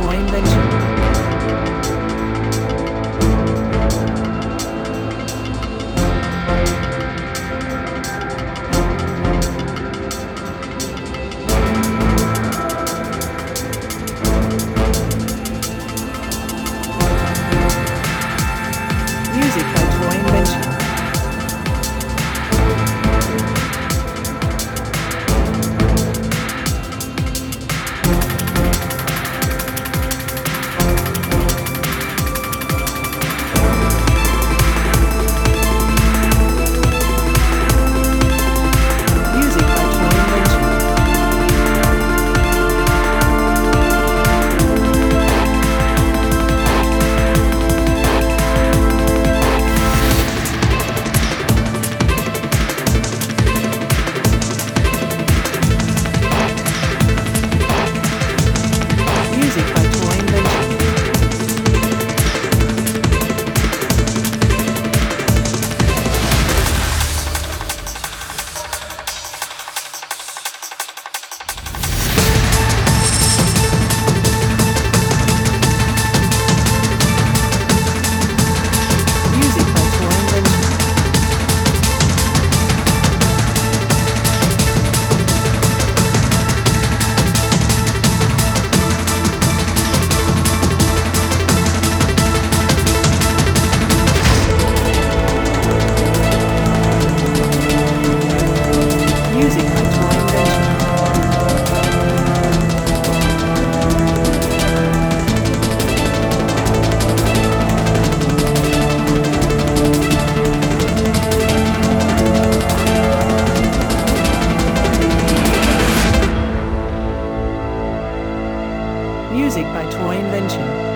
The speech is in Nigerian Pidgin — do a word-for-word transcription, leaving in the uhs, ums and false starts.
Toy Invention. Music by Toy Invention. Music by Toy Invention. Music by Toy Invention. Music by Toy Invention. Music by Toy Invention. Music by Toy Invention.